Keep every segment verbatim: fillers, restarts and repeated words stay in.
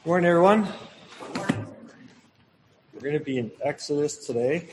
Good morning, everyone. We're going to be in Exodus today.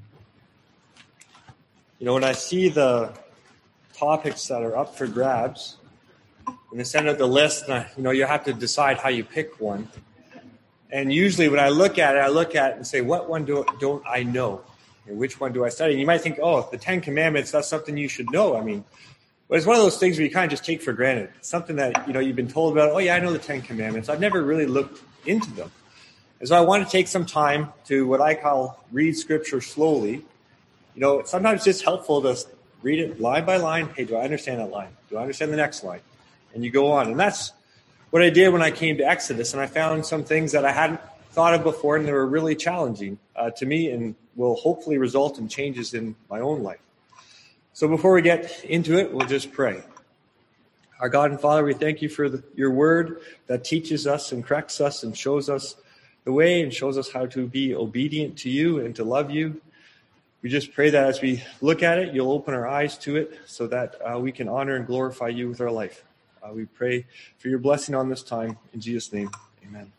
You know, when I see the topics that are up for grabs, when they send out the list, and I, you know, you have to decide how you pick one. And usually when I look at it, I look at it and say, what one do, don't I know? And which one do I study? And you might think, oh, the Ten Commandments, that's something you should know. I mean, but it's one of those things where you kind of just take for granted. It's something that, you know, you've been told about. Oh, yeah, I know the Ten Commandments. I've never really looked into them. And so I want to take some time to what I call read Scripture slowly. You know, sometimes it's just helpful to read it line by line. Hey, do I understand that line? Do I understand the next line? And you go on. And that's what I did when I came to Exodus. And I found some things that I hadn't thought of before, and they were really challenging uh, to me and will hopefully result in changes in my own life. So before we get into it, we'll just pray. Our God and Father, we thank you for the, your word that teaches us and corrects us and shows us the way and shows us how to be obedient to you and to love you. We just pray that as we look at it, you'll open our eyes to it so that uh, we can honor and glorify you with our life. Uh, we pray for your blessing on this time. In Jesus' name, amen.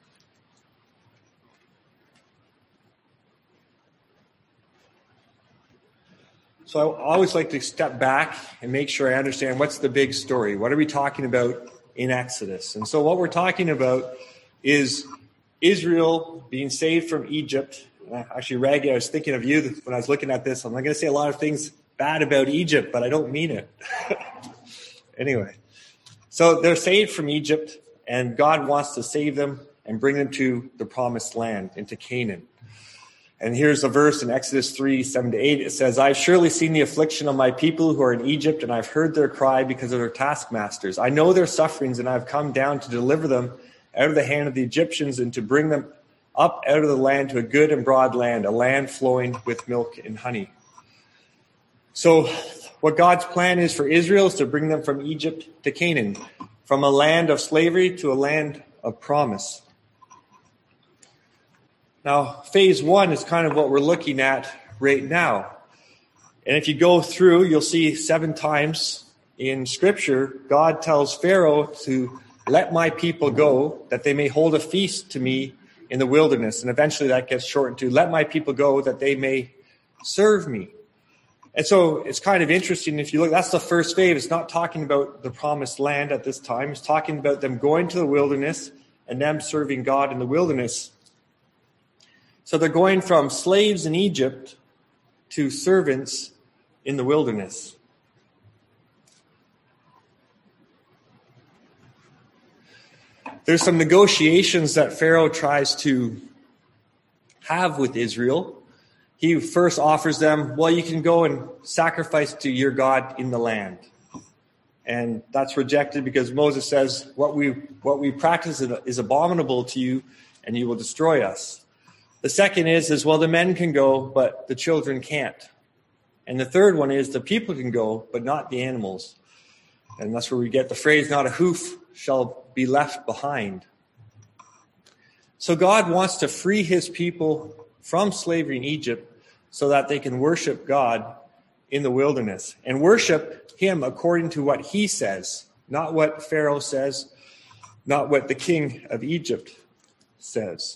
So I always like to step back and make sure I understand what's the big story. What are we talking about in Exodus? And so what we're talking about is Israel being saved from Egypt. Actually, Raggy, I was thinking of you when I was looking at this. I'm not going to say a lot of things bad about Egypt, but I don't mean it. Anyway, so they're saved from Egypt, and God wants to save them and bring them to the promised land, into Canaan. And here's a verse in Exodus three, seven to eight. It says, I've surely seen the affliction of my people who are in Egypt, and I've heard their cry because of their taskmasters. I know their sufferings, and I've come down to deliver them out of the hand of the Egyptians and to bring them up out of the land to a good and broad land, a land flowing with milk and honey. So what God's plan is for Israel is to bring them from Egypt to Canaan, from a land of slavery to a land of promise. Now, phase one is kind of what we're looking at right now. And if you go through, you'll see seven times in Scripture, God tells Pharaoh to let my people go, that they may hold a feast to me in the wilderness. And eventually that gets shortened to, let my people go, that they may serve me. And so it's kind of interesting. If you look, that's the first phase. It's not talking about the promised land at this time. It's talking about them going to the wilderness and them serving God in the wilderness. So they're going from slaves in Egypt to servants in the wilderness. There's some negotiations that Pharaoh tries to have with Israel. He first offers them, well, you can go and sacrifice to your God in the land. And that's rejected because Moses says, what we what we practice is abominable to you, and you will destroy us. The second is, is, well, the men can go, but the children can't. And the third one is, the people can go, but not the animals. And that's where we get the phrase, not a hoof shall be left behind. So God wants to free his people from slavery in Egypt so that they can worship God in the wilderness and worship him according to what he says, not what Pharaoh says, not what the king of Egypt says.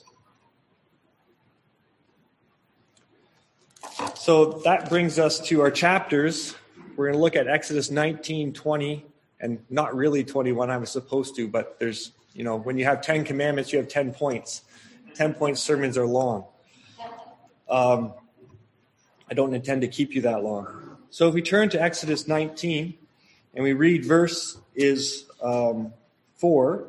So that brings us to our chapters. We're going to look at Exodus nineteen, twenty, and not really twenty-one, I was supposed to, but there's, you know, when you have ten commandments, you have ten points. ten-point sermons are long. Um, I don't intend to keep you that long. So if we turn to Exodus nineteen, and we read verse is um, four,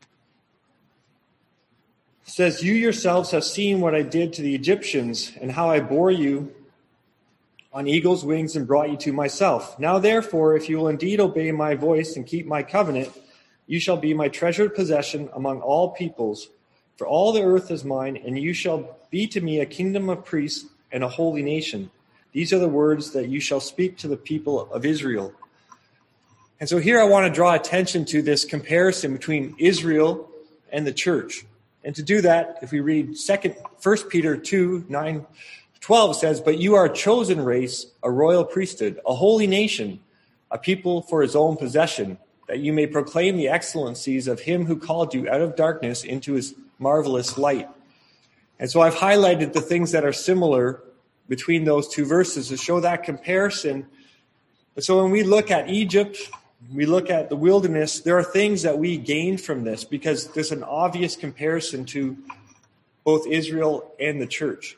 it says, you yourselves have seen what I did to the Egyptians and how I bore you on eagle's wings and brought you to myself. Now, therefore, if you will indeed obey my voice and keep my covenant, you shall be my treasured possession among all peoples, for all the earth is mine, and you shall be to me a kingdom of priests and a holy nation. These are the words that you shall speak to the people of Israel. And so here I want to draw attention to this comparison between Israel and the church. And to do that, if we read second, First Peter two, nine, twelve says, but you are a chosen race, a royal priesthood, a holy nation, a people for his own possession, that you may proclaim the excellencies of him who called you out of darkness into his marvelous light. And so I've highlighted the things that are similar between those two verses to show that comparison. So when we look at Egypt, we look at the wilderness, there are things that we gain from this because there's an obvious comparison to both Israel and the church.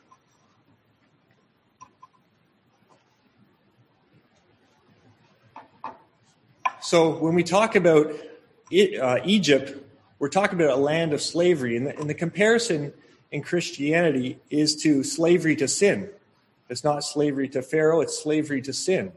So when we talk about it, uh, Egypt, we're talking about a land of slavery. And the, and the comparison in Christianity is to slavery to sin. It's not slavery to Pharaoh, it's slavery to sin.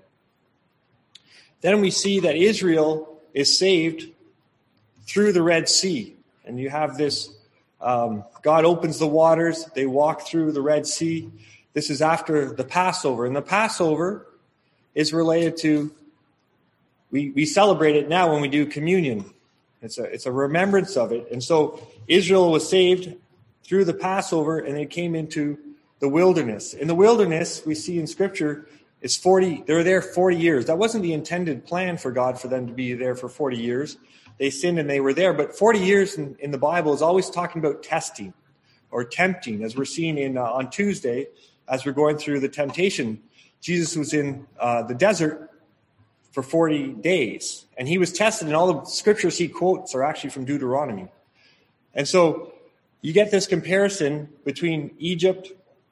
Then we see that Israel is saved through the Red Sea. And you have this, um, God opens the waters, they walk through the Red Sea. This is after the Passover. And the Passover is related to, we, we celebrate it now when we do communion. It's a, it's a remembrance of it. And so Israel was saved through the Passover and they came into the wilderness. In the wilderness, we see in Scripture, it's forty, they were there forty years. That wasn't the intended plan for God for them to be there for forty years. They sinned and they were there. But forty years in, in the Bible is always talking about testing or tempting, as we're seeing in uh, on Tuesday, as we're going through the temptation. Jesus was in uh, the desert for forty days, and he was tested, and all the scriptures he quotes are actually from Deuteronomy. And so you get this comparison between Egypt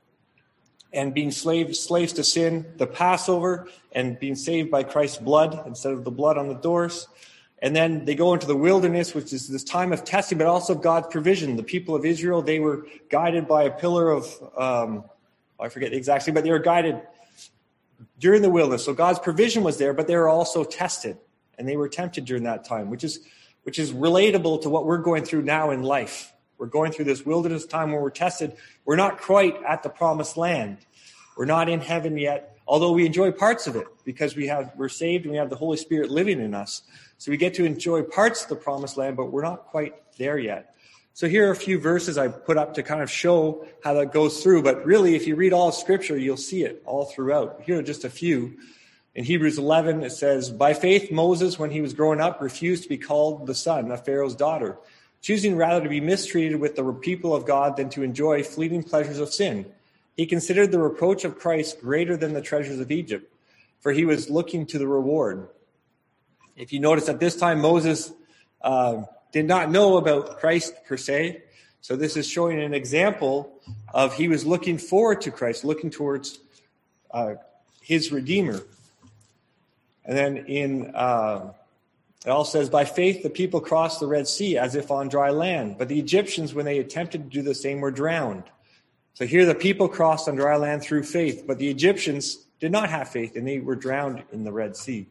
and being slaves, slaves to sin, the Passover, and being saved by Christ's blood instead of the blood on the doors. And then they go into the wilderness, which is this time of testing, but also God's provision. The people of Israel, they were guided by a pillar of, um, I forget exactly, but they were guided during the wilderness. So God's provision was there, but they were also tested, and they were tempted during that time, which is which is relatable to what we're going through now in life. We're going through this wilderness time where we're tested. We're not quite at the promised land. We're not in heaven yet, although we enjoy parts of it because we have, we're saved and we have the Holy Spirit living in us. So we get to enjoy parts of the promised land, but we're not quite there yet. So here are a few verses I put up to kind of show how that goes through. But really, if you read all of Scripture, you'll see it all throughout. Here are just a few. In Hebrews eleven, it says, by faith, Moses, when he was growing up, refused to be called the son of Pharaoh's daughter, choosing rather to be mistreated with the people of God than to enjoy fleeting pleasures of sin. He considered the reproach of Christ greater than the treasures of Egypt, for he was looking to the reward. If you notice, at this time, Moses uh, did not know about Christ per se. So this is showing an example of he was looking forward to Christ, looking towards uh, his Redeemer. And then in... Uh, It all says, by faith, the people crossed the Red Sea as if on dry land. But the Egyptians, when they attempted to do the same, were drowned. So here the people crossed on dry land through faith. But the Egyptians did not have faith, and they were drowned in the Red Sea.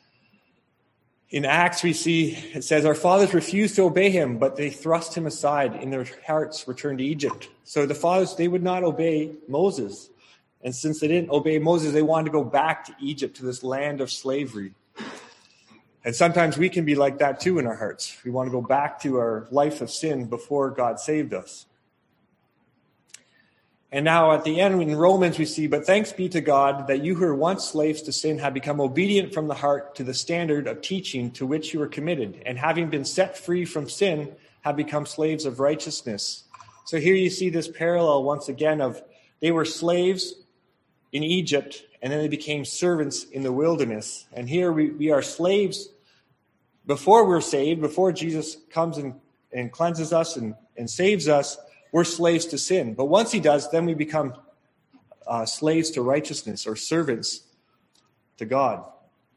In Acts, we see, it says, our fathers refused to obey him, but they thrust him aside. In their hearts returned to Egypt. So the fathers, they would not obey Moses. And since they didn't obey Moses, they wanted to go back to Egypt, to this land of slavery. And sometimes we can be like that too in our hearts. We want to go back to our life of sin before God saved us. And now at the end in Romans we see, but thanks be to God that you who were once slaves to sin have become obedient from the heart to the standard of teaching to which you were committed. And having been set free from sin, have become slaves of righteousness. So here you see this parallel once again of they were slaves in Egypt and then they became servants in the wilderness. And here we, we are slaves before we're saved, before Jesus comes and, and cleanses us and, and saves us, we're slaves to sin. But once he does, then we become uh, slaves to righteousness or servants to God.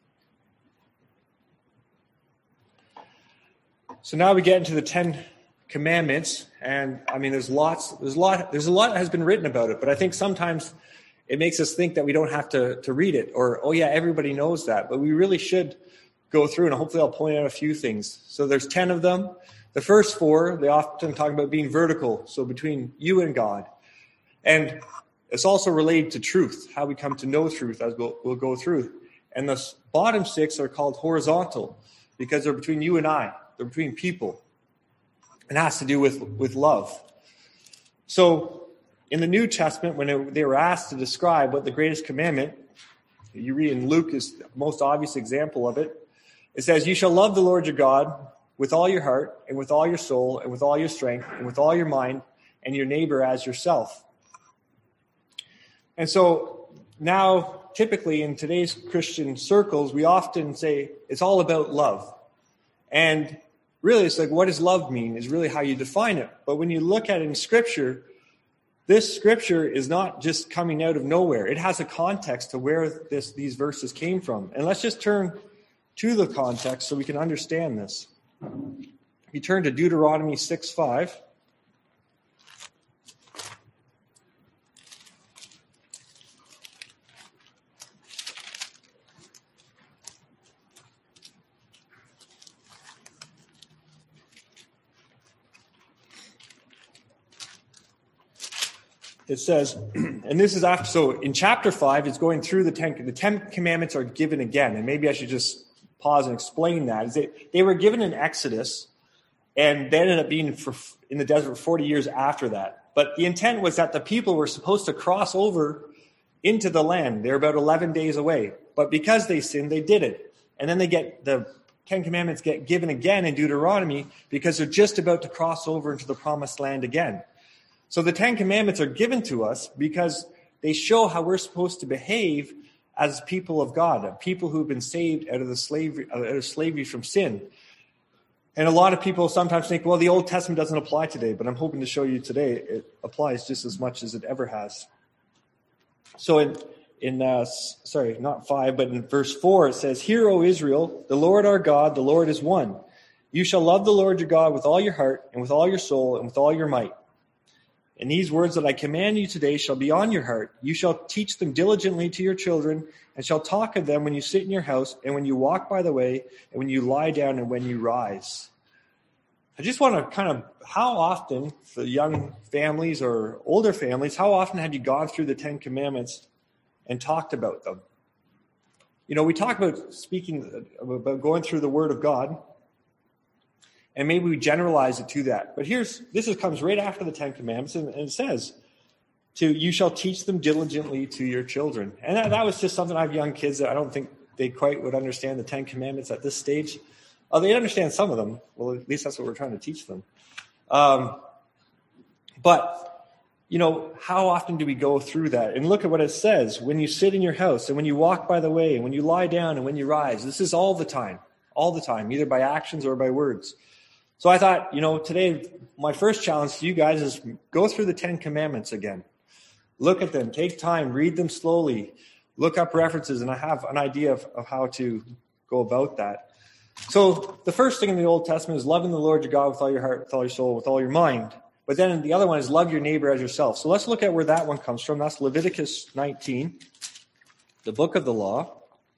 So now we get into the Ten Commandments, and I mean, there's lots, there's a lot, there's a lot that has been written about it, but I think sometimes it makes us think that we don't have to, to read it, or, oh yeah, everybody knows that, but we really should go through, and hopefully I'll point out a few things. So there's ten of them. The first four, they often talk about being vertical, so between you and God. And it's also related to truth, how we come to know truth, as we'll, we'll go through. And the bottom six are called horizontal, because they're between you and I. They're between people. It has to do with, with love. So in the New Testament, when it, they were asked to describe what the greatest commandment, you read in Luke is the most obvious example of it. It says, you shall love the Lord your God with all your heart and with all your soul and with all your strength and with all your mind, and your neighbor as yourself. And so now, typically in today's Christian circles, we often say it's all about love. And really, it's like, what does love mean is really how you define it. But when you look at it in Scripture, this Scripture is not just coming out of nowhere. It has a context to where this, these verses came from. And let's just turn to the context so we can understand this. If you turn to Deuteronomy six five. It says, and this is after, so in chapter five, it's going through the Ten, the Ten Commandments are given again. And maybe I should just pause and explain that. Is they, they were given in Exodus, and they ended up being for, in the desert for forty years after that. But the intent was that the people were supposed to cross over into the land. They're about eleven days away. But because they sinned, they did it. And then they get, the Ten Commandments get given again in Deuteronomy because they're just about to cross over into the promised land again. So the Ten Commandments are given to us because they show how we're supposed to behave as people of God, people who've been saved out of the slavery, out of slavery from sin. And a lot of people sometimes think, well, the Old Testament doesn't apply today, but I'm hoping to show you today it applies just as much as it ever has. So in, in uh, sorry, not five, but in verse four, it says, "Hear, O Israel, the Lord our God, the Lord is one. You shall love the Lord your God with all your heart and with all your soul and with all your might. And these words that I command you today shall be on your heart. You shall teach them diligently to your children, and shall talk of them when you sit in your house, and when you walk by the way, and when you lie down, and when you rise." I just want to kind of, how often, for young families or older families, how often have you gone through the Ten Commandments and talked about them? You know, we talk about speaking, about going through the Word of God, and maybe we generalize it to that. But here's, this is, comes right after the Ten Commandments, and, and it says, to, you shall teach them diligently to your children. And that, that was just something, I have young kids that I don't think they quite would understand the Ten Commandments at this stage. Oh, they understand some of them. Well, at least that's what we're trying to teach them. Um, but, you know, how often do we go through that? And look at what it says. When you sit in your house, and when you walk by the way, and when you lie down, and when you rise. This is all the time. All the time, either by actions or by words. So I thought, you know, today, my first challenge to you guys is go through the Ten Commandments again. Look at them. Take time. Read them slowly. Look up references, and I have an idea of, of how to go about that. So the first thing in the Old Testament is loving the Lord your God with all your heart, with all your soul, with all your mind. But then the other one is love your neighbor as yourself. So let's look at where that one comes from. That's Leviticus nineteen, the book of the law.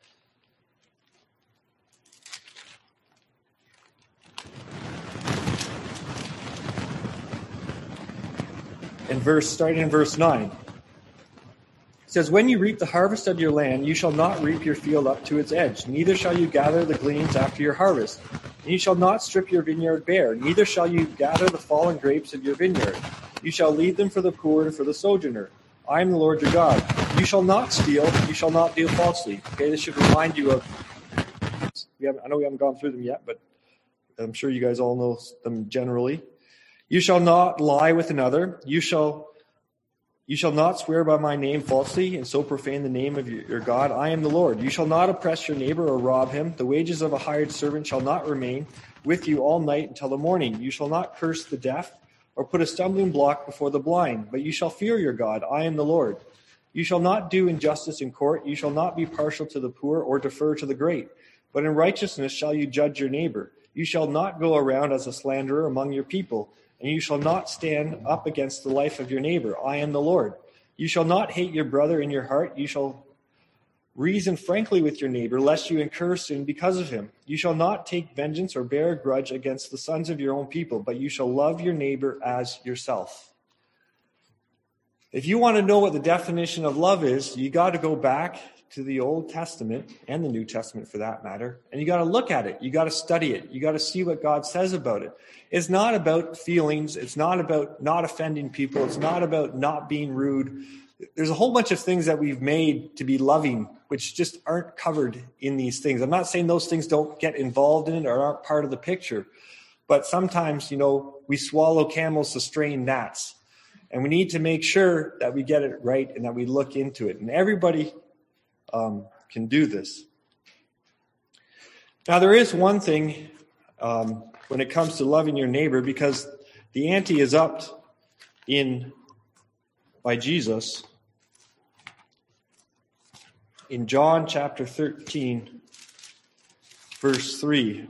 In verse, starting in verse nine. It says, "When you reap the harvest of your land, you shall not reap your field up to its edge, neither shall you gather the gleanings after your harvest. And you shall not strip your vineyard bare, neither shall you gather the fallen grapes of your vineyard. You shall leave them for the poor and for the sojourner. I am the Lord your God. You shall not steal, you shall not deal falsely." Okay, this should remind you of, we haven't, I know we haven't gone through them yet, but I'm sure you guys all know them generally. "You shall not lie with another. You shall You shall not swear by my name falsely and so profane the name of your God. I am the Lord. You shall not oppress your neighbor or rob him. The wages of a hired servant shall not remain with you all night until the morning. You shall not curse the deaf or put a stumbling block before the blind, but you shall fear your God. I am the Lord. You shall not do injustice in court. You shall not be partial to the poor or defer to the great, but in righteousness shall you judge your neighbor. You shall not go around as a slanderer among your people, and you shall not stand up against the life of your neighbor. I am the Lord. You shall not hate your brother in your heart. You shall reason frankly with your neighbor, lest you incur sin because of him. You shall not take vengeance or bear a grudge against the sons of your own people, but you shall love your neighbor as yourself." If you want to know what the definition of love is, you got to go back to the Old Testament and the New Testament for that matter, and you got to look at it. You got to study it. You got to see what God says about it. It's not about feelings. It's not about not offending people. It's not about not being rude. there's a whole bunch of things that we've made to be loving, which just aren't covered in these things. I'm not saying those things don't get involved in it or aren't part of the picture, but sometimes, you know, we swallow camels to strain gnats, and we need to make sure that we get it right and that we look into it. And everybody um, can do this. Now, there is one thing um, when it comes to loving your neighbor, because the ante is upped in by Jesus in John chapter thirteen, verse three.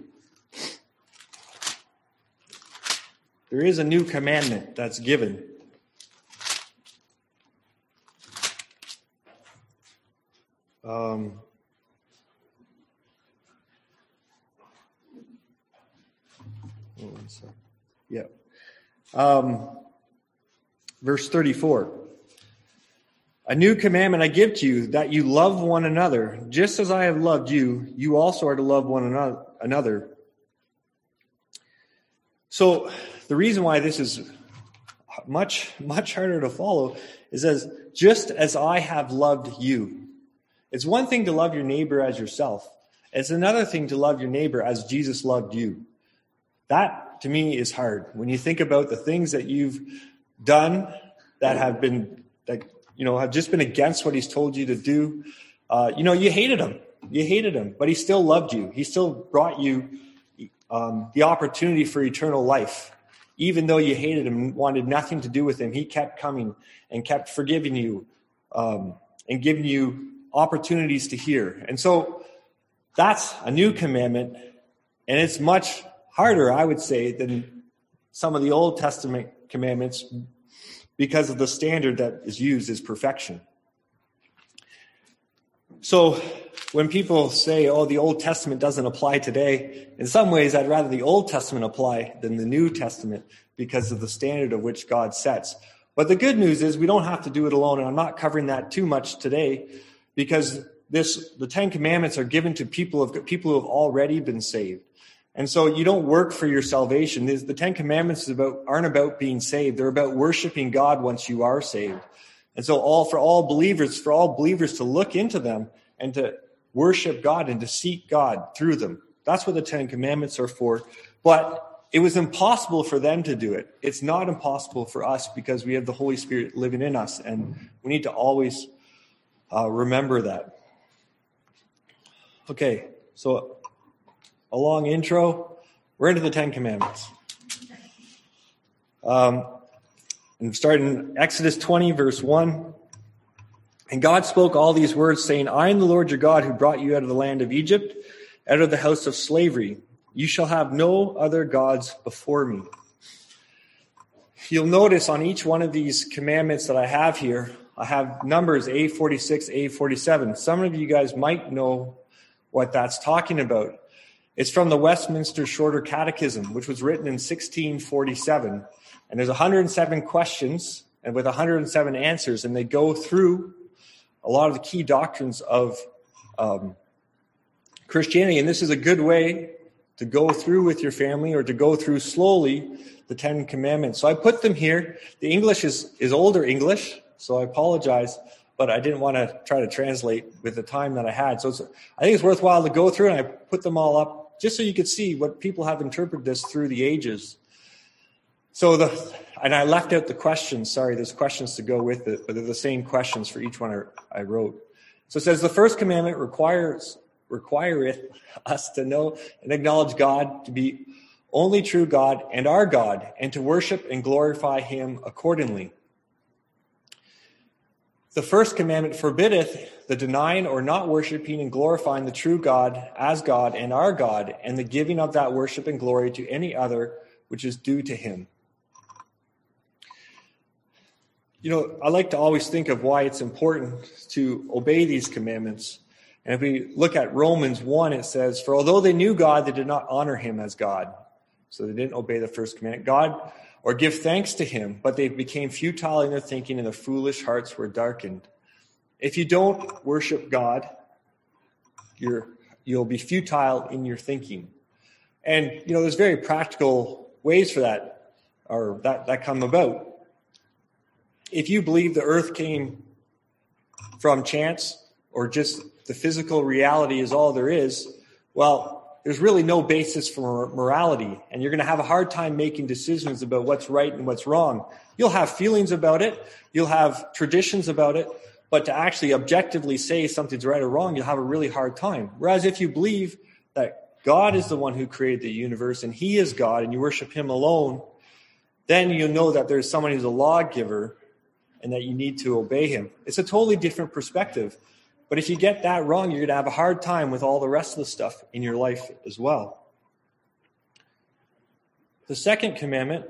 There is a new commandment that's given. Um, one second. Yeah. Um, verse thirty-four. A new commandment I give to you, that you love one another. Just as I have loved you, you also are to love one another. So the reason why this is much, much harder to follow is as just as I have loved you. It's one thing to love your neighbor as yourself. It's another thing to love your neighbor as Jesus loved you. That, to me, is hard. When you think about the things that you've done that have been, that, you know, have just been against what he's told you to do. Uh, you know, you hated him. You hated him, but he still loved you. He still brought you um, the opportunity for eternal life. Even though you hated him and wanted nothing to do with him, he kept coming and kept forgiving you um, and giving you opportunities to hear. And so that's a new commandment, and it's much harder, I would say, than some of the Old Testament commandments because of the standard that is used as perfection. So when people say, oh, the Old Testament doesn't apply today, in some ways I'd rather the Old Testament apply than the New Testament because of the standard of which God sets. But the good news is we don't have to do it alone, and I'm not covering that too much today because this the Ten Commandments are given to people of people who have already been saved. And so you don't work for your salvation. The Ten Commandments is about, aren't about being saved. They're about worshiping God once you are saved. And so all for all believers, for all believers to look into them and to worship God and to seek God through them. That's what the Ten Commandments are for. But it was impossible for them to do it. It's not impossible for us because we have the Holy Spirit living in us. And we need to always uh, remember that. Okay, so a long intro. We're into the Ten Commandments. Um, and starting in Exodus twenty, verse one. And God spoke all these words, saying, I am the Lord your God who brought you out of the land of Egypt, out of the house of slavery. You shall have no other gods before me. You'll notice on each one of these commandments that I have here, I have numbers A forty-six, A forty-seven. Some of you guys might know what that's talking about. It's from the Westminster Shorter Catechism, which was written in sixteen forty-seven. And there's one hundred seven questions and with one hundred seven answers, and they go through a lot of the key doctrines of um, Christianity. And this is a good way to go through with your family or to go through slowly the Ten Commandments. So I put them here. The English is, is older English, so I apologize, but I didn't want to try to translate with the time that I had. So it's, I think it's worthwhile to go through, and I put them all up just so you could see what people have interpreted this through the ages. So the, and I left out the questions. Sorry, there's questions to go with it, but they're the same questions for each one I wrote. So it says the first commandment requires requireth us to know and acknowledge God to be only true God and our God, and to worship and glorify him accordingly. The first commandment forbiddeth the denying or not worshiping and glorifying the true God as God and our God, and the giving of that worship and glory to any other which is due to him. You know, I like to always think of why it's important to obey these commandments. And if we look at Romans one, it says, for although they knew God, they did not honor him as God. So they didn't obey the first commandment. God, or give thanks to him, but they became futile in their thinking, and their foolish hearts were darkened. If you don't worship God, you're, you'll be futile in your thinking. And, you know, there's very practical ways for that, or that, that come about. If you believe the earth came from chance or just the physical reality is all there is, well, there's really no basis for morality, and you're going to have a hard time making decisions about what's right and what's wrong. You'll have feelings about it, you'll have traditions about it, but to actually objectively say something's right or wrong, you'll have a really hard time. Whereas if you believe that God is the one who created the universe and he is God and you worship him alone, then you know that there's someone who's a lawgiver and that you need to obey him. It's a totally different perspective. But if you get that wrong, you're going to have a hard time with all the rest of the stuff in your life as well. The second commandment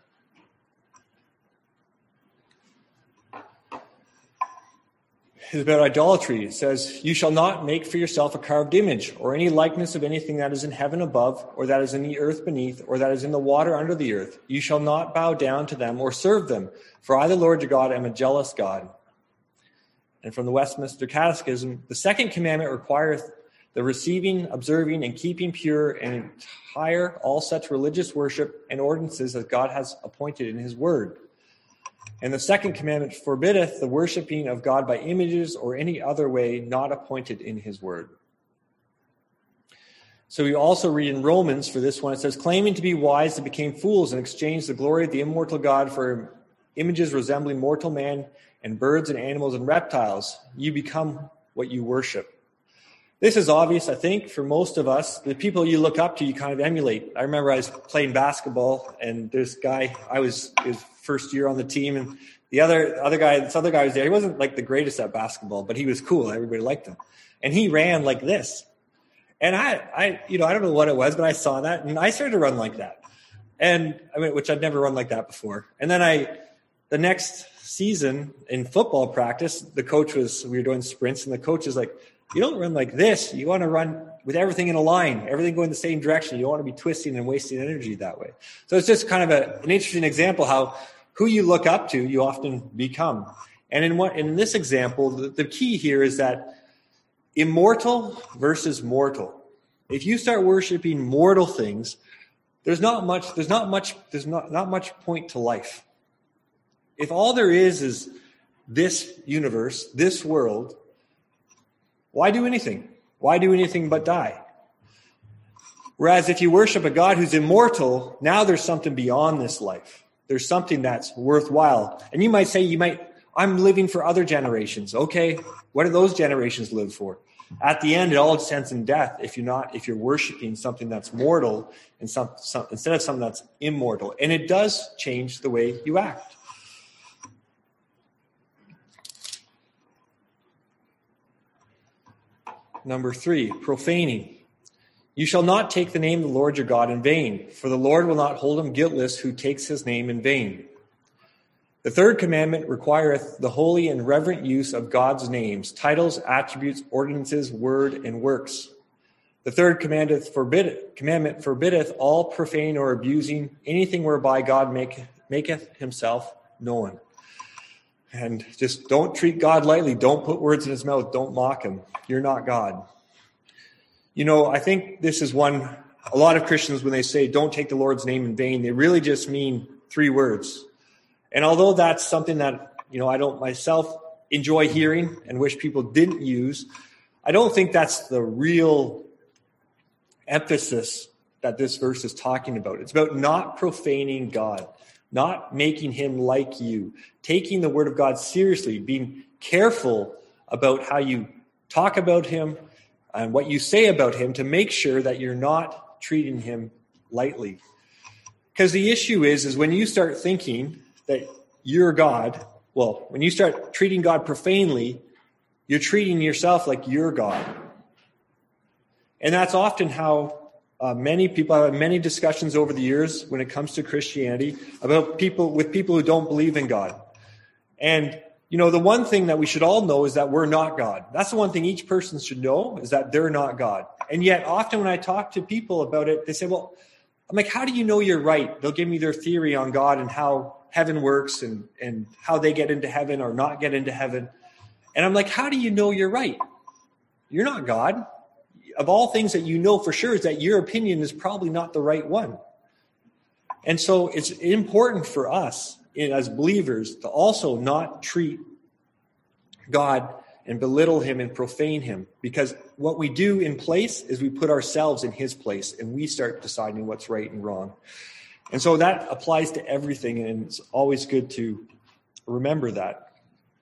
is about idolatry. It says, you shall not make for yourself a carved image or any likeness of anything that is in heaven above, or that is in the earth beneath, or that is in the water under the earth. You shall not bow down to them or serve them, for I, the Lord your God, am a jealous God. And from the Westminster Catechism, the second commandment requireth the receiving, observing, and keeping pure and entire all such religious worship and ordinances as God has appointed in his word. And the second commandment forbiddeth the worshiping of God by images or any other way not appointed in his word. So we also read in Romans for this one, it says, claiming to be wise, they became fools and exchanged the glory of the immortal God for images resembling mortal man and birds and animals and reptiles. You become what you worship. This is obvious, I think, for most of us. The people you look up to, you kind of emulate. I remember I was playing basketball, and this guy, I was his first year on the team, and the other other guy, this other guy was there. He wasn't like the greatest at basketball, but he was cool. Everybody liked him. And he ran like this. And I, I, you know, I don't know what it was, but I saw that, and I started to run like that. And I mean, which I'd never run like that before. And then I, the next season in football practice, the coach was, we were doing sprints, and the coach is like, you don't run like this. You want to run with everything in a line, everything going the same direction. You don't want to be twisting and wasting energy that way. So it's just kind of a, an interesting example how who you look up to, you often become. And in what in this example, the, the key here is that immortal versus mortal. If you start worshiping mortal things, there's not much, there's not much, there's not, not much point to life. If all there is is this universe, this world, why do anything? Why do anything but die? Whereas if you worship a God who's immortal, now there's something beyond this life. There's something that's worthwhile. And you might say, you might, I'm living for other generations. Okay, what do those generations live for? At the end, it all ends in death if you're not, if you're worshiping something that's mortal and some, some, instead of something that's immortal. And it does change the way you act. Number three, profaning. You shall not take the name of the Lord your God in vain, for the Lord will not hold him guiltless who takes his name in vain. The third commandment requireth the holy and reverent use of God's names, titles, attributes, ordinances, word, and works. The third commandment forbiddeth, commandment forbiddeth all profane or abusing anything whereby God make, maketh himself known. And just don't treat God lightly. Don't put words in his mouth. Don't mock him. You're not God. You know, I think this is one, a lot of Christians, when they say don't take the Lord's name in vain, they really just mean three words. And although that's something that, you know, I don't myself enjoy hearing and wish people didn't use, I don't think that's the real emphasis that this verse is talking about. It's about not profaning God, not making him like you, taking the word of God seriously, being careful about how you talk about him and what you say about him to make sure that you're not treating him lightly. Because the issue is, is when you start thinking that you're God, well, when you start treating God profanely, you're treating yourself like you're God. And that's often how Uh, many people, I have many discussions over the years when it comes to Christianity about people with people who don't believe in God. And, you know, the one thing that we should all know is that we're not God. That's the one thing each person should know, is that they're not God. And yet often when I talk to people about it, they say, well, I'm like, how do you know you're right? They'll give me their theory on God and how heaven works and, and how they get into heaven or not get into heaven. And I'm like, how do you know you're right? You're not God. Of all things that you know for sure is that your opinion is probably not the right one. And so it's important for us as believers to also not treat God and belittle him and profane him, because what we do in place is we put ourselves in his place and we start deciding what's right and wrong. And so that applies to everything, and it's always good to remember that.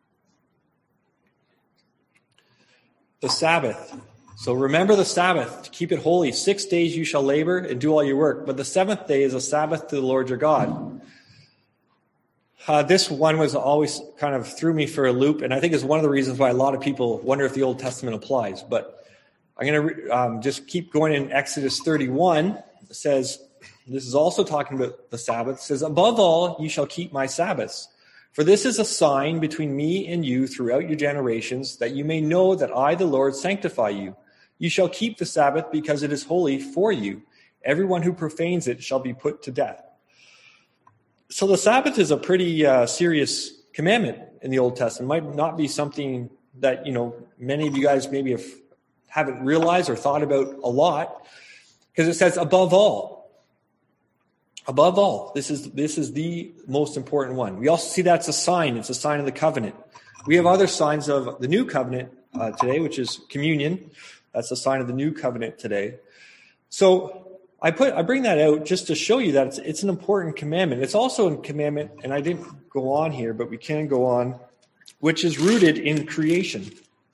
The Sabbath. So remember the Sabbath, to keep it holy. Six days you shall labor and do all your work, but the seventh day is a Sabbath to the Lord your God. Uh, this one was always kind of threw me for a loop, and I think is one of the reasons why a lot of people wonder if the Old Testament applies. But I'm going to um, just keep going in Exodus thirty-one. It says, this is also talking about the Sabbath. It says, above all, you shall keep my Sabbaths. For this is a sign between me and you throughout your generations, that you may know that I, the Lord, sanctify you. You shall keep the Sabbath because it is holy for you. Everyone who profanes it shall be put to death. So the Sabbath is a pretty uh, serious commandment in the Old Testament. It might not be something that, you know, many of you guys maybe have, haven't realized or thought about a lot, because it says above all. Above all, this is this is the most important one. We also see that's a sign. It's a sign of the covenant. We have other signs of the new covenant uh, today, which is communion. That's a sign of the new covenant today. So I put I bring that out just to show you that it's, it's an important commandment. It's also a commandment, and I didn't go on here, but we can go on, which is rooted in creation.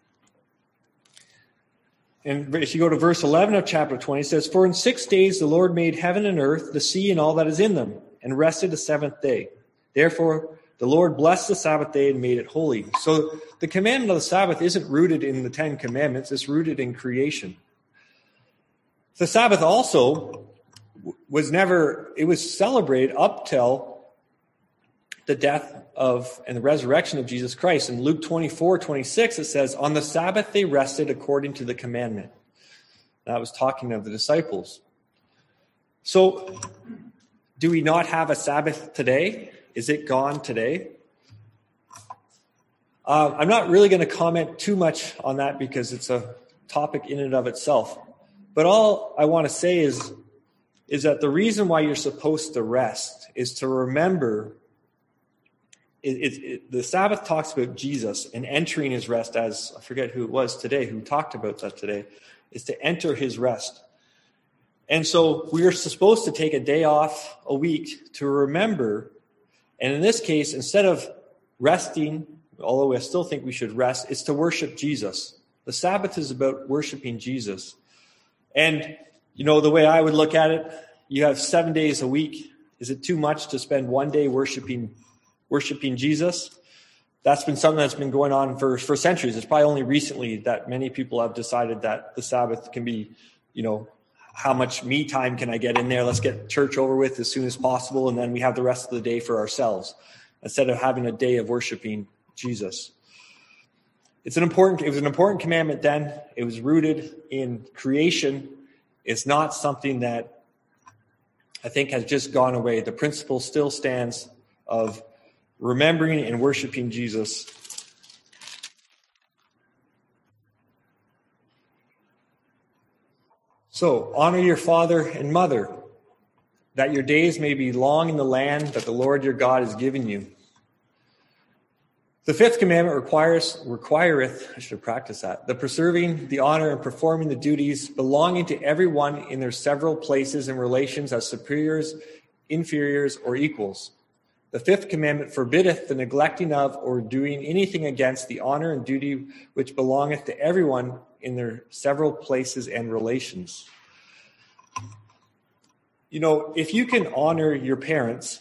And if you go to verse eleven of chapter twenty, it says, for in six days the Lord made heaven and earth, the sea and all that is in them, and rested the seventh day. Therefore the Lord blessed the Sabbath day and made it holy. So the commandment of the Sabbath isn't rooted in the Ten Commandments, it's rooted in creation. The Sabbath also was never, it was celebrated up till the death of and the resurrection of Jesus Christ. In Luke twenty-four twenty-six, it says, on the Sabbath they rested according to the commandment. That was talking of the disciples. So, do we not have a Sabbath today? Is it gone today? Uh, I'm not really going to comment too much on that because it's a topic in and of itself. But all I want to say is, is that the reason why you're supposed to rest is to remember It, it, it, the Sabbath talks about Jesus and entering his rest, as I forget who it was today who talked about that today, is to enter his rest. And so we are supposed to take a day off a week to remember. And in this case, instead of resting, although I still think we should rest, it's to worship Jesus. The Sabbath is about worshiping Jesus. And, you know, the way I would look at it, you have seven days a week. Is it too much to spend one day worshiping worshiping Jesus? That's been something that's been going on for, for centuries. It's probably only recently that many people have decided that the Sabbath can be, you know, how much me time can I get in there? Let's get church over with as soon as possible, and then we have the rest of the day for ourselves, instead of having a day of worshiping Jesus. It's an important, it was an important commandment then. It was rooted in creation. It's not something that I think has just gone away. The principle still stands of remembering and worshiping Jesus. So, honor your father and mother, that your days may be long in the land that the Lord your God has given you. The fifth commandment requires, requireth, I should have practiced that, the preserving the honor and performing the duties belonging to everyone in their several places and relations as superiors, inferiors, or equals. The fifth commandment forbiddeth the neglecting of or doing anything against the honor and duty which belongeth to everyone in their several places and relations. You know, if you can honor your parents,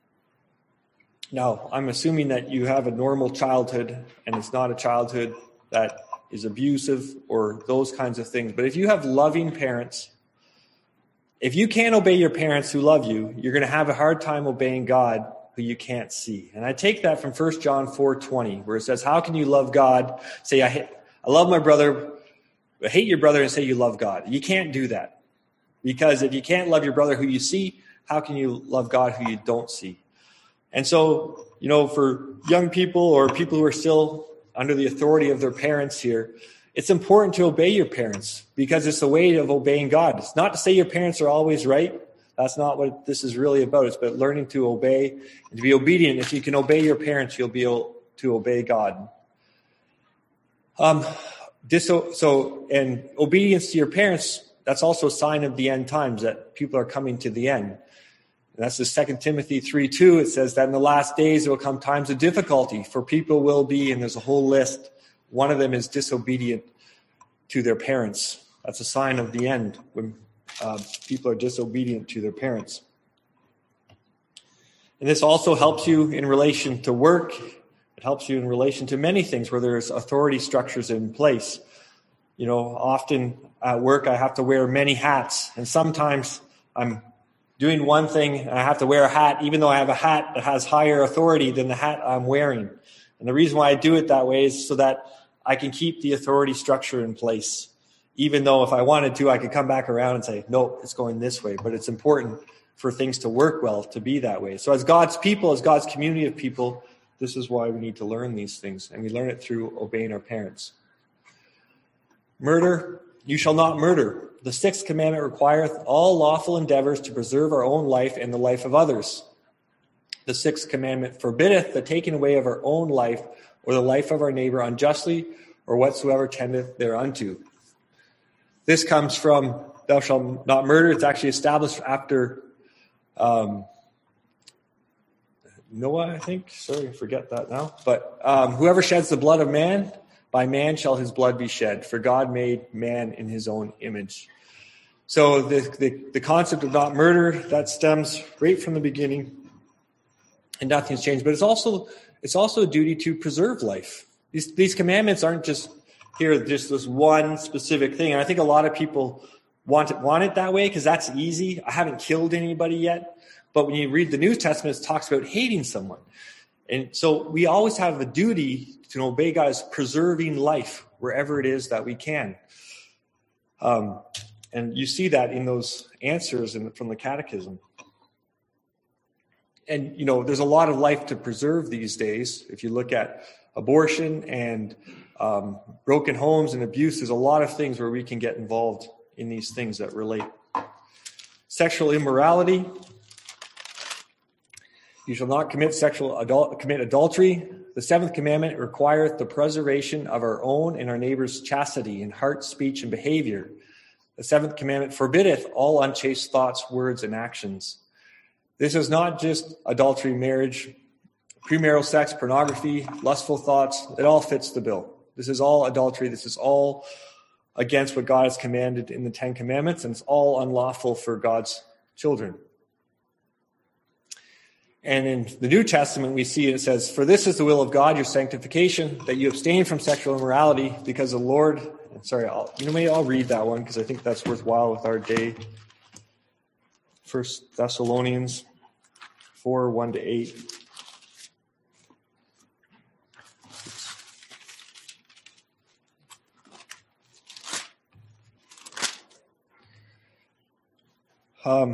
now I'm assuming that you have a normal childhood and it's not a childhood that is abusive or those kinds of things, but if you have loving parents, if you can't obey your parents who love you, you're going to have a hard time obeying God who you can't see. And I take that from First John four twenty, where it says, how can you love God, say, I, hate, I love my brother, but hate your brother and say you love God? You can't do that. Because if you can't love your brother who you see, how can you love God who you don't see? And so, you know, for young people or people who are still under the authority of their parents here, it's important to obey your parents because it's a way of obeying God. It's not to say your parents are always right. That's not what this is really about. It's about learning to obey and to be obedient. If you can obey your parents, you'll be able to obey God. Um, diso- so, and obedience to your parents, that's also a sign of the end times, that people are coming to the end. And that's the Second Timothy three two. It says that in the last days there will come times of difficulty, for people will be, and there's a whole list. One of them is disobedient to their parents. That's a sign of the end, when uh, people are disobedient to their parents. And this also helps you in relation to work. It helps you in relation to many things where there's authority structures in place. You know, often at work I have to wear many hats, and sometimes I'm doing one thing and I have to wear a hat, even though I have a hat that has higher authority than the hat I'm wearing. And the reason why I do it that way is so that I can keep the authority structure in place. Even though if I wanted to, I could come back around and say, no, it's going this way. But it's important for things to work well to be that way. So as God's people, as God's community of people, this is why we need to learn these things. And we learn it through obeying our parents. Murder, you shall not murder. The sixth commandment requireth all lawful endeavors to preserve our own life and the life of others. The sixth commandment forbiddeth the taking away of our own life or the life of our neighbor unjustly or whatsoever tendeth thereunto. This comes from thou shalt not murder. It's actually established after um, Noah, I think. Sorry, I forget that now. But um, whoever sheds the blood of man, by man shall his blood be shed, for God made man in his own image. So the, the, the concept of not murder, that stems right from the beginning, and nothing's changed. But it's also it's also a duty to preserve life. These these commandments aren't just here, just this one specific thing. And I think a lot of people want it, want it that way because that's easy. I haven't killed anybody yet. But when you read the New Testament, it talks about hating someone. And so we always have a duty to obey God as preserving life wherever it is that we can. Um, and you see that in those answers in, from the Catechism. And, you know, there's a lot of life to preserve these days. If you look at abortion and um, broken homes and abuse, there's a lot of things where we can get involved in these things that relate. Sexual immorality. You shall not commit sexual adul- commit adultery. The seventh commandment requireth the preservation of our own and our neighbor's chastity in heart, speech, and behavior. The seventh commandment forbiddeth all unchaste thoughts, words, and actions. This is not just adultery, marriage, premarital sex, pornography, lustful thoughts. It all fits the bill. This is all adultery. This is all against what God has commanded in the Ten Commandments, and it's all unlawful for God's children. And in the New Testament, we see it says, for this is the will of God, your sanctification, that you abstain from sexual immorality, because the Lord, sorry, I'll, you know, maybe I'll read that one, because I think that's worthwhile with our day. First Thessalonians four, one to eight. Um,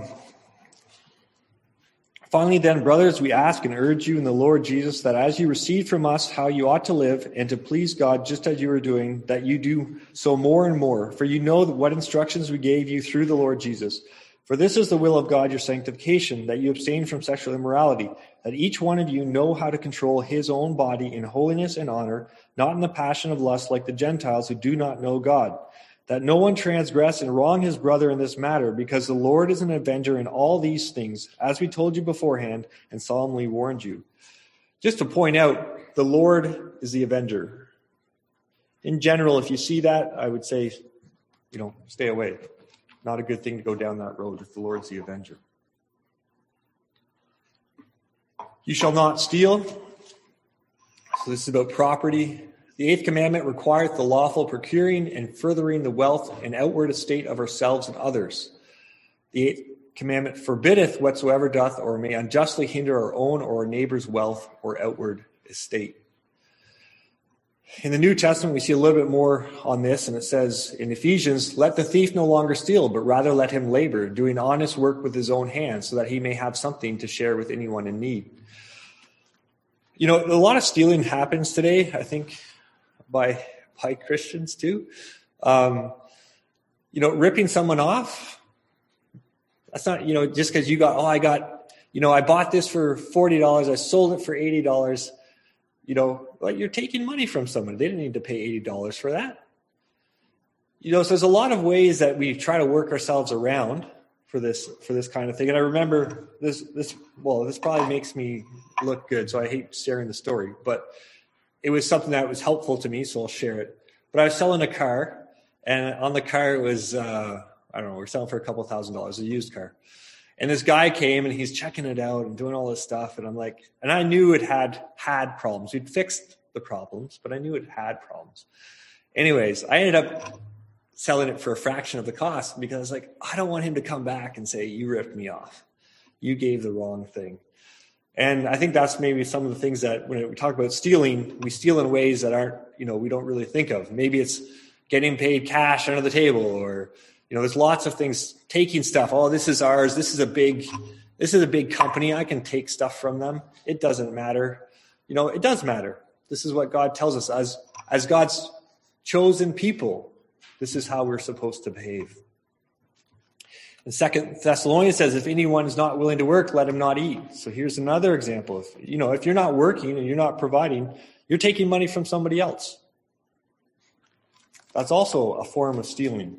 Finally, then, brothers, we ask and urge you in the Lord Jesus that as you receive from us how you ought to live and to please God just as you are doing, that you do so more and more. For you know what instructions we gave you through the Lord Jesus. For this is the will of God, your sanctification, that you abstain from sexual immorality, that each one of you know how to control his own body in holiness and honor, not in the passion of lust like the Gentiles who do not know God. That no one transgress and wrong his brother in this matter, because the Lord is an avenger in all these things, as we told you beforehand and solemnly warned you. Just to point out, the Lord is the avenger. In general, if you see that, I would say, you know, stay away. Not a good thing to go down that road if the Lord's the avenger. You shall not steal. So this is about property. The eighth commandment requireth the lawful procuring and furthering the wealth and outward estate of ourselves and others. The eighth commandment forbiddeth whatsoever doth or may unjustly hinder our own or our neighbor's wealth or outward estate. In the New Testament, we see a little bit more on this, and it says in Ephesians, let the thief no longer steal, but rather let him labor, doing honest work with his own hands, so that he may have something to share with anyone in need. You know, a lot of stealing happens today, I think, by by Christians too. Um, you know, ripping someone off. That's not, you know, just because you got, oh, I got, you know, I bought this for forty dollars, I sold it for eighty dollars. You know, well, you're taking money from someone. They didn't need to pay eighty dollars for that. You know, so there's a lot of ways that we try to work ourselves around for this for this kind of thing. And I remember this, this well, this probably makes me look good, so I hate sharing the story. But it was something that was helpful to me, so I'll share it. But I was selling a car, and on the car it was, uh, I don't know, we we're selling for a couple thousand dollars, a used car. And this guy came, and he's checking it out and doing all this stuff. And I'm like, and I knew it had had problems. We'd fixed the problems, but I knew it had problems. Anyways, I ended up selling it for a fraction of the cost because I was like, I don't want him to come back and say, you ripped me off. You gave the wrong thing. And I think that's maybe some of the things that when we talk about stealing, we steal in ways that aren't, you know, we don't really think of. Maybe it's getting paid cash under the table, or, you know, there's lots of things, taking stuff. Oh, this is ours. This is a big, this is a big company. I can take stuff from them. It doesn't matter. You know, it does matter. This is what God tells us as, as God's chosen people. This is how we're supposed to behave. And Second Thessalonians says, if anyone is not willing to work, let him not eat. So here's another example. If, you know, if you're not working and you're not providing, you're taking money from somebody else. That's also a form of stealing.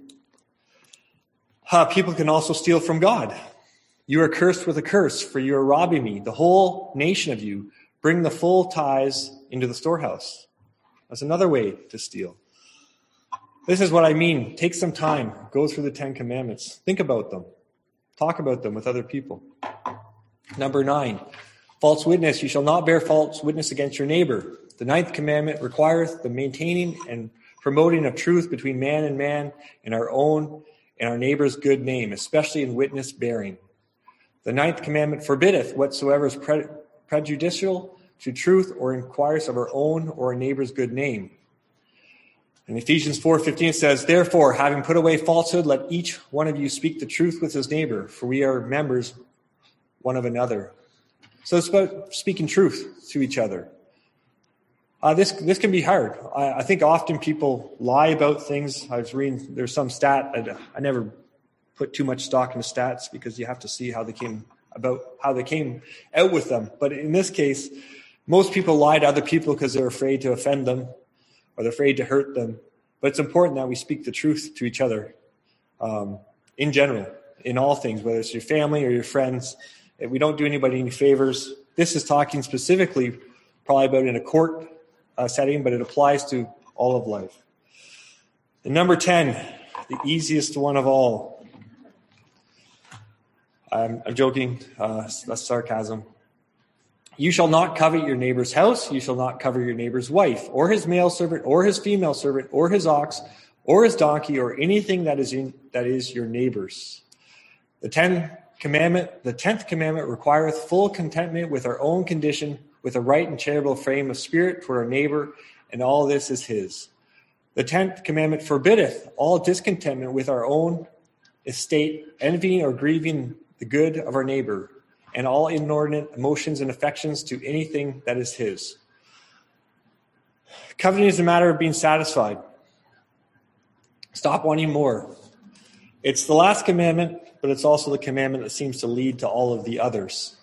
Uh, people can also steal from God. You are cursed with a curse, for you are robbing me, the whole nation of you. Bring the full tithes into the storehouse. That's another way to steal. This is what I mean. Take some time. Go through the Ten Commandments. Think about them. Talk about them with other people. Number nine, false witness. You shall not bear false witness against your neighbor. The ninth commandment requireth the maintaining and promoting of truth between man and man, and our own and our neighbor's good name, especially in witness bearing. The ninth commandment forbiddeth whatsoever is pre- prejudicial to truth or inquires of our own or our neighbor's good name. And Ephesians four fifteen says, therefore, having put away falsehood, let each one of you speak the truth with his neighbor, for we are members one of another. So it's about speaking truth to each other. Uh, this this can be hard. I, I think often people lie about things. I was reading, there's some stat, I, I never put too much stock into stats because you have to see how they came about, how they came out with them. But in this case, most people lie to other people because they're afraid to offend them, or they're afraid to hurt them. But it's important that we speak the truth to each other um, in general, in all things, whether it's your family or your friends. If we don't do anybody any favors. This is talking specifically probably about in a court uh, setting, but it applies to all of life. And number ten, the easiest one of all. I'm, I'm joking. Uh, that's sarcasm. You shall not covet your neighbor's house. You shall not covet your neighbor's wife, or his male servant, or his female servant, or his ox, or his donkey, or anything that is in, that is your neighbor's. The ten commandment, the tenth commandment requireth full contentment with our own condition, with a right and charitable frame of spirit toward our neighbor, and all this is his. The tenth commandment forbiddeth all discontentment with our own estate, envying or grieving the good of our neighbor, and all inordinate emotions and affections to anything that is his. Coveting is a matter of being satisfied. Stop wanting more. It's the last commandment, but it's also the commandment that seems to lead to all of the others.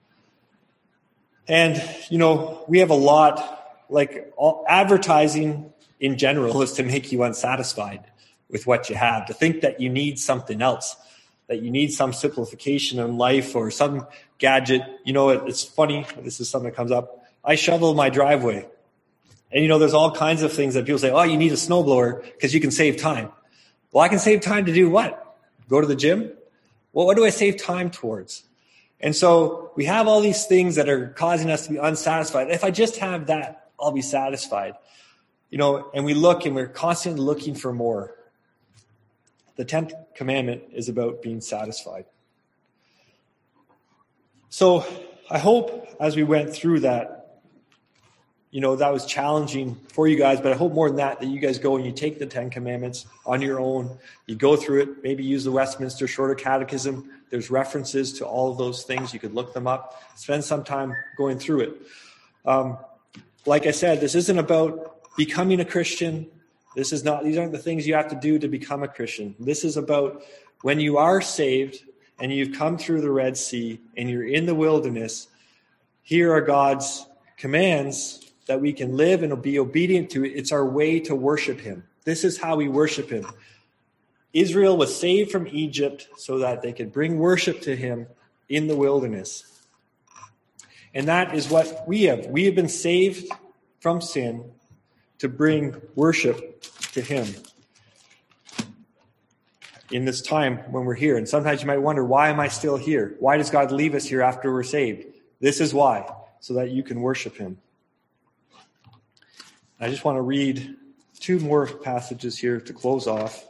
And, you know, we have a lot, like all, advertising in general is to make you unsatisfied with what you have, to think that you need something else, that you need some simplification in life or some gadget. You know, it, it's funny. This is something that comes up. I shovel my driveway. And, you know, there's all kinds of things that people say, oh, you need a snowblower because you can save time. Well, I can save time to do what? Go to the gym? Well, what do I save time towards? And so we have all these things that are causing us to be unsatisfied. If I just have that, I'll be satisfied. You know, and we look and we're constantly looking for more. The tenth commandment is about being satisfied. So I hope as we went through that, you know, that was challenging for you guys, but I hope more than that, that you guys go and you take the Ten Commandments on your own. You go through it, maybe use the Westminster Shorter Catechism. There's references to all of those things. You could look them up. Spend some time going through it. Um, like I said, this isn't about becoming a Christian. This is not, these aren't the things you have to do to become a Christian. This is about when you are saved and you've come through the Red Sea and you're in the wilderness, here are God's commands that we can live and be obedient to. It's our way to worship him. This is how we worship him. Israel was saved from Egypt so that they could bring worship to him in the wilderness. And that is what we have. We have been saved from sin to bring worship to him in this time when we're here. And sometimes you might wonder, why am I still here? Why does God leave us here after we're saved? This is why, so that you can worship him. I just want to read two more passages here to close off.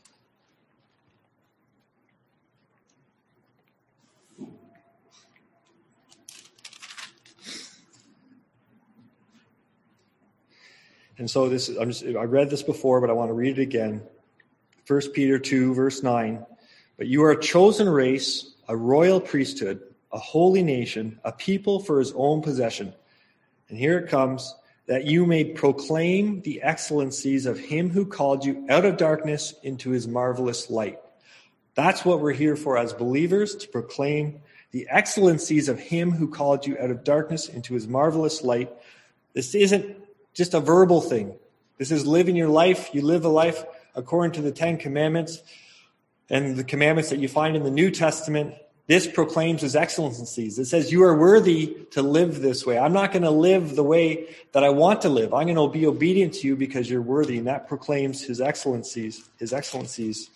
And so this, I'm just, I read this before, but I want to read it again. First Peter two, verse nine. But you are a chosen race, a royal priesthood, a holy nation, a people for his own possession. And here it comes, that you may proclaim the excellencies of him who called you out of darkness into his marvelous light. That's what we're here for as believers, to proclaim the excellencies of him who called you out of darkness into his marvelous light. This isn't just a verbal thing. This is living your life. You live a life according to the Ten Commandments and the commandments that you find in the New Testament. This proclaims his excellencies. It says you are worthy to live this way. I'm not going to live the way that I want to live. I'm going to be obedient to you because you're worthy. And that proclaims his excellencies, his excellencies.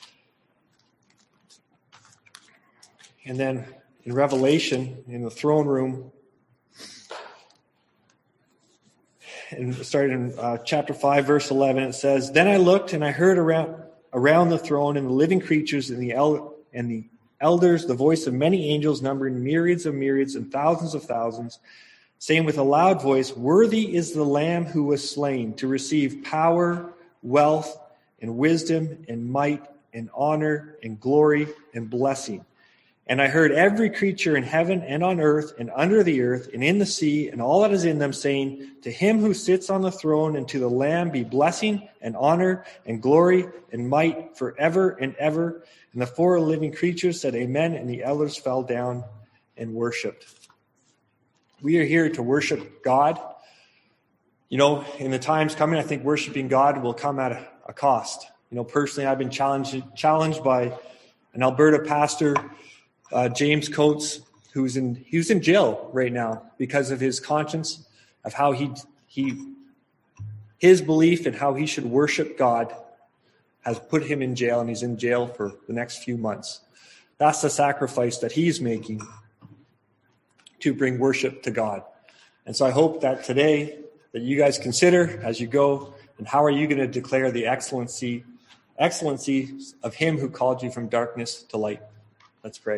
And then in Revelation, in the throne room, and starting in uh, chapter five, verse eleven, it says, Then I looked and I heard around around the throne and the living creatures and the el- and the elders the voice of many angels numbering myriads of myriads and thousands of thousands, saying with a loud voice, Worthy is the Lamb who was slain to receive power, wealth, and wisdom, and might, and honor, and glory, and blessing. And I heard every creature in heaven and on earth and under the earth and in the sea and all that is in them saying, To him who sits on the throne and to the Lamb be blessing and honor and glory and might forever and ever. And the four living creatures said, Amen. And the elders fell down and worshipped. We are here to worship God. You know, in the times coming, I think worshiping God will come at a, a cost. You know, personally, I've been challenged challenged by an Alberta pastor, Uh, James Coates, who's in he was in jail right now because of his conscience, of how he he his belief in how he should worship God has put him in jail, and he's in jail for the next few months. That's the sacrifice that he's making to bring worship to God. And so I hope that today that you guys consider as you go, and how are you going to declare the excellency excellencies of him who called you from darkness to light. Let's pray.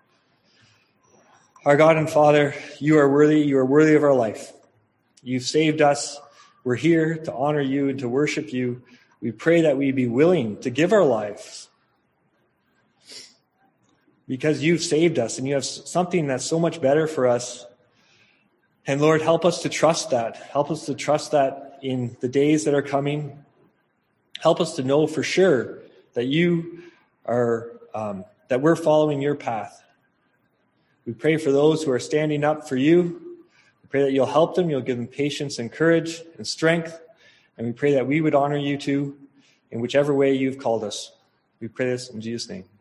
Our God and Father, you are worthy. You are worthy of our life. You've saved us. We're here to honor you and to worship you. We pray that we be willing to give our lives because you've saved us and you have something that's so much better for us. And Lord, help us to trust that. Help us to trust that in the days that are coming. Help us to know for sure that you are, um, that we're following your path. We pray for those who are standing up for you. We pray that you'll help them. You'll give them patience and courage and strength. And we pray that we would honor you too in whichever way you've called us. We pray this in Jesus' name.